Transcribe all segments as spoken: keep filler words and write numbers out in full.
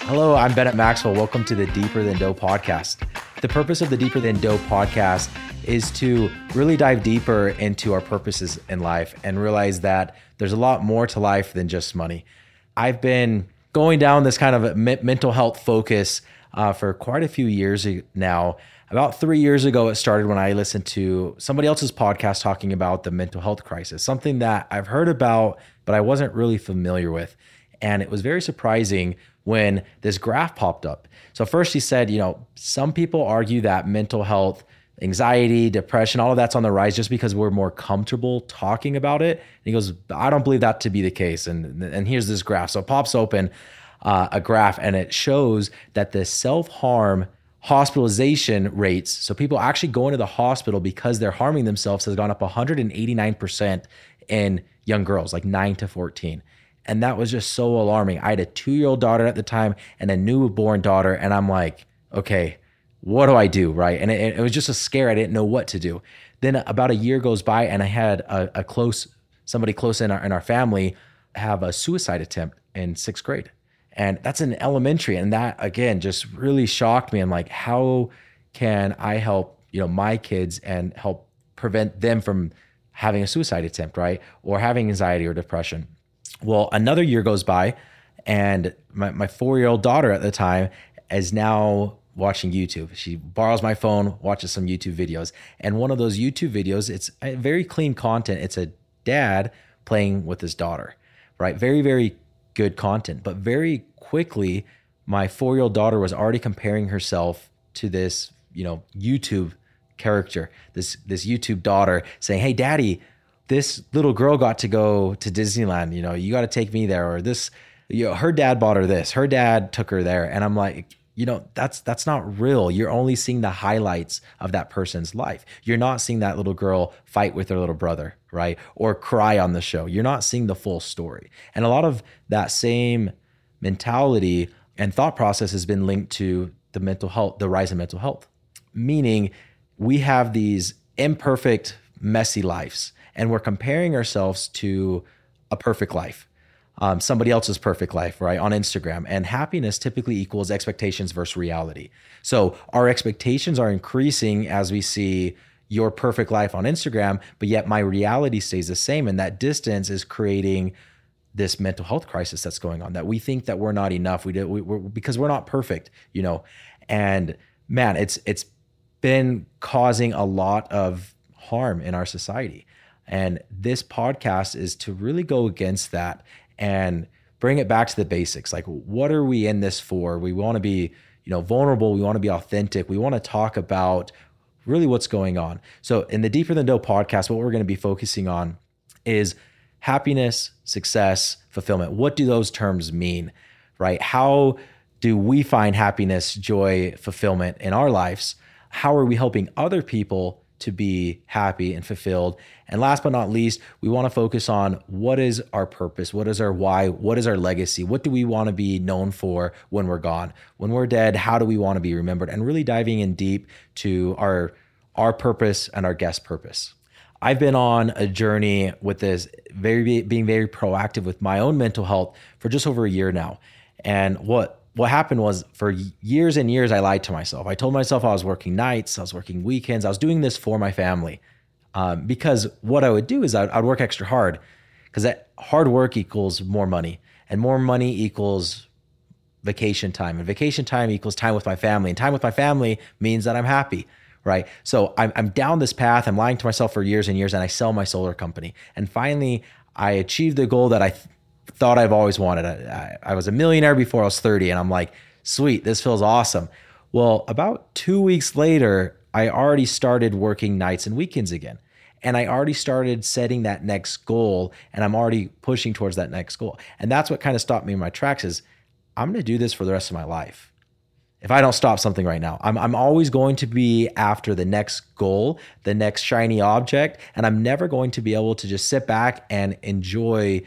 Hello, I'm Bennett Maxwell. Welcome to the Deeper Than Dough podcast. The purpose of the Deeper Than Dough podcast is to really dive deeper into our purposes in life and realize that there's a lot more to life than just money. I've been going down this kind of me- mental health focus uh, for quite a few years now. About three years ago, it started when I listened to somebody else's podcast talking about the mental health crisis, something that I've heard about, but I wasn't really familiar with. And it was very surprising when this graph popped up. So first he said, you know, some people argue that mental health, anxiety, depression, all of that's on the rise just because we're more comfortable talking about it. And he goes, I don't believe that to be the case. And, and here's this graph. So it pops open uh, a graph and it shows that the self-harm hospitalization rates, so people actually go into the hospital because they're harming themselves, has gone up one hundred eighty-nine percent in young girls, like nine to fourteen. And that was just so alarming. I had a two-year-old daughter at the time and a newborn daughter. And I'm like, okay, what do I do, right? And it, it was just a scare. I didn't know what to do. Then about a year goes by and I had a, a close, somebody close in our, in our family have a suicide attempt in sixth grade. And that's in elementary. And that, again, just really shocked me. I'm like, how can I help, you know, my kids and help prevent them from having a suicide attempt, right? Or having anxiety or depression. Well, another year goes by and my, my four-year-old daughter at the time is now watching YouTube. She borrows my phone, watches some YouTube videos. And one of those YouTube videos, it's a very clean content. It's a dad playing with his daughter, right? Very, very good content. But very quickly, my four-year-old daughter was already comparing herself to this, you know, YouTube character, this, this YouTube daughter saying, hey, daddy, this little girl got to go to Disneyland, you know, you got to take me there. Or this, you know, her dad bought her this, her dad took her there. And I'm like, you know, that's, that's not real. You're only seeing the highlights of that person's life. You're not seeing that little girl fight with her little brother, right? Or cry on the show. You're not seeing the full story. And a lot of that same mentality and thought process has been linked to the mental health, the rise in mental health, meaning we have these imperfect, messy lives. And we're comparing ourselves to a perfect life, um, somebody else's perfect life, right, on Instagram. And happiness typically equals expectations versus reality. So our expectations are increasing as we see your perfect life on Instagram, but yet my reality stays the same. And that distance is creating this mental health crisis that's going on, that we think that we're not enough. We do we, we're, because we're not perfect, you know. And man, it's it's been causing a lot of harm in our society. And this podcast is to really go against that and bring it back to the basics. Like, what are we in this for? We want to be, you know, vulnerable. We want to be authentic. We want to talk about really what's going on. So in the Deeper Than Dough podcast, what we're going to be focusing on is happiness, success, fulfillment. What do those terms mean, right? How do we find happiness, joy, fulfillment in our lives? How are we helping other people to be happy and fulfilled? And last but not least, we want to focus on what is our purpose? What is our why? What is our legacy? What do we want to be known for when we're gone? When we're dead, how do we want to be remembered? And really diving in deep to our, our purpose and our guest purpose. I've been on a journey with this, very being very proactive with my own mental health for just over a year now. And what What happened was for years and years, I lied to myself. I told myself I was working nights, I was working weekends. I was doing this for my family um, because what I would do is I'd, I'd work extra hard because that hard work equals more money, and more money equals vacation time, and vacation time equals time with my family, and time with my family means that I'm happy, right? So I'm, I'm down this path. I'm lying to myself for years and years, and I sell my solar company. And finally, I achieved the goal that I th- thought I've always wanted. I, I was a millionaire before I was thirty, and I'm like, sweet, this feels awesome. Well, about two weeks later, I already started working nights and weekends again. And I already started setting that next goal, and I'm already pushing towards that next goal. And that's what kind of stopped me in my tracks is I'm going to do this for the rest of my life. If I don't stop something right now, I'm, I'm always going to be after the next goal, the next shiny object, and I'm never going to be able to just sit back and enjoy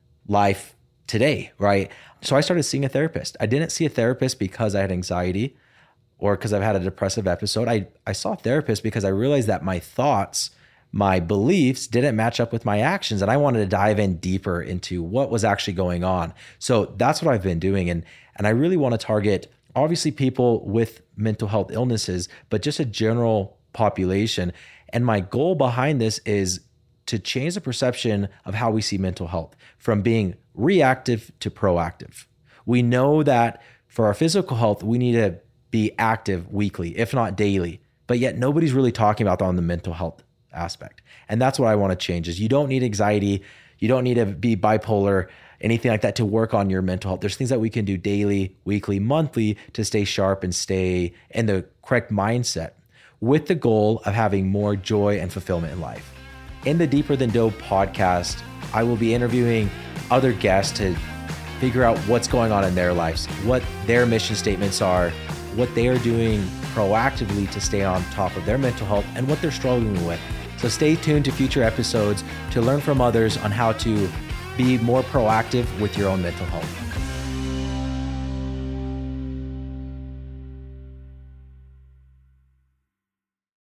life today, right? So I started seeing a therapist. I didn't see a therapist because I had anxiety or because I've had a depressive episode. I, I saw a therapist because I realized that my thoughts, my beliefs didn't match up with my actions, and I wanted to dive in deeper into what was actually going on. So that's what I've been doing. And And I really want to target obviously people with mental health illnesses, but just a general population. And my goal behind this is to change the perception of how we see mental health from being reactive to proactive. We know that for our physical health, we need to be active weekly, if not daily, but yet nobody's really talking about that on the mental health aspect. And that's what I want to change is you don't need anxiety. You don't need to be bipolar, anything like that to work on your mental health. There's things that we can do daily, weekly, monthly to stay sharp and stay in the correct mindset with the goal of having more joy and fulfillment in life. In the Deeper Than Dope podcast, I will be interviewing other guests to figure out what's going on in their lives, what their mission statements are, what they are doing proactively to stay on top of their mental health and what they're struggling with. So stay tuned to future episodes to learn from others on how to be more proactive with your own mental health.